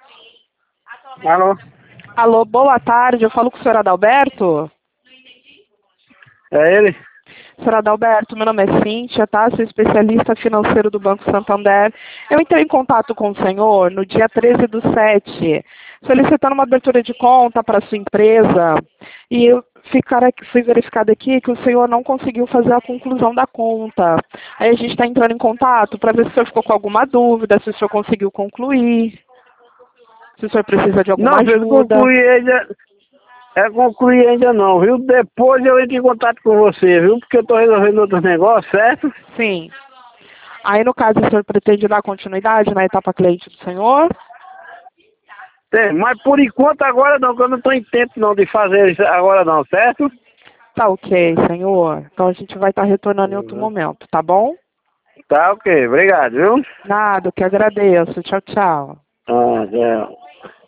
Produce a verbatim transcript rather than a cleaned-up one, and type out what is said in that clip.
Alô? Alô, boa tarde, eu falo com o senhor Adalberto? É ele? Senhor Adalberto, meu nome é Cíntia, tá? Sou especialista financeiro do Banco Santander. Eu entrei em contato com o senhor no dia treze do sete, solicitando uma abertura de conta para sua empresa. E eu ficar aqui, fui verificado aqui que o senhor não conseguiu fazer a conclusão da conta. Aí a gente está entrando em contato para ver se o senhor ficou com alguma dúvida, se o senhor conseguiu concluir, se o senhor precisa de alguma Não, eu não ajuda. concluí ainda. É concluí ainda não, viu? Depois eu entro em contato com você, viu? Porque eu tô resolvendo outros negócios, certo? Sim. Aí, no caso, o senhor pretende dar continuidade na etapa cliente do senhor? É, mas por enquanto agora não, que eu não tô em tempo não de fazer isso agora não, certo? Tá ok, senhor. Então a gente vai estar retornando em outro Uhum. momento, tá bom? Tá ok, obrigado, viu? Nada, eu que agradeço. Tchau, tchau. Ah, tchau.